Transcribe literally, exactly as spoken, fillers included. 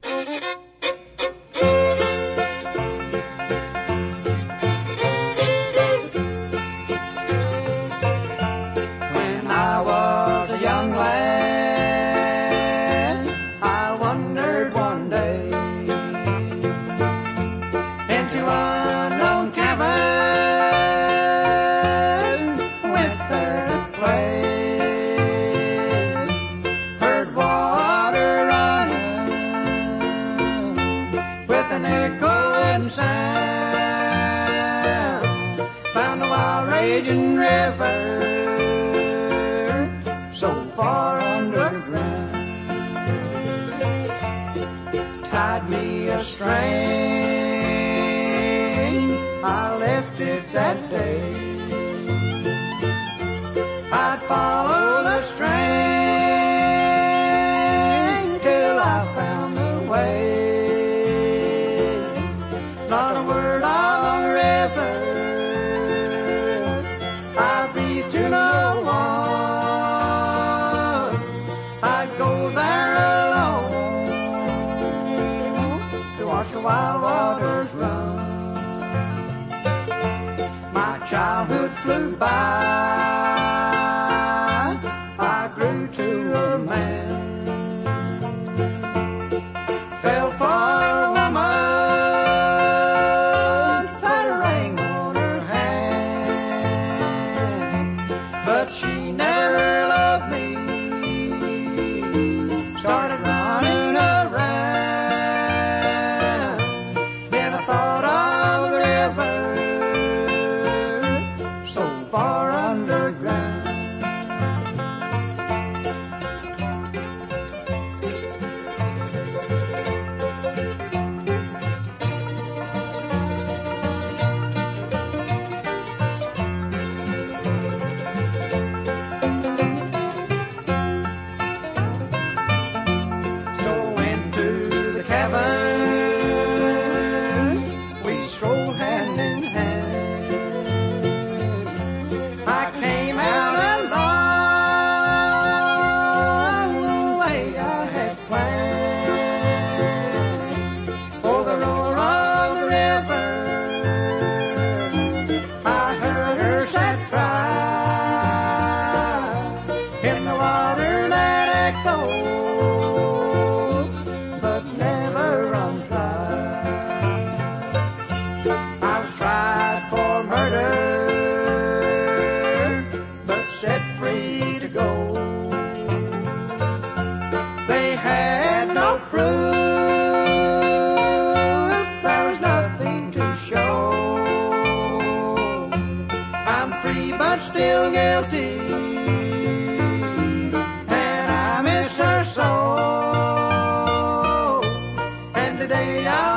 When I was a young lad, I wandered one day into unknown cavern, went there to play, heard water running with an echoing sound, found a wild raging river so far underground, tied me a string, I left it that day. I'd follow the string till I found the way. Not a word of a river I breathe to no one. I'd go there alone to watch the wild waters run. My childhood flew by, I grew to a man, fell for a woman, put a ring on her hand, but she never loved me, started running around. Then I thought of the river so far underground. So into the cavern we strolled hand in hand. I came out along the way I had planned. Oh, the roar of the river, I heard her sad cry in the water that echoed but never runs dry. I was tried for murder but set free to go. They had no proof, there was nothing to show. I'm free but still guilty, and I miss her so. And today I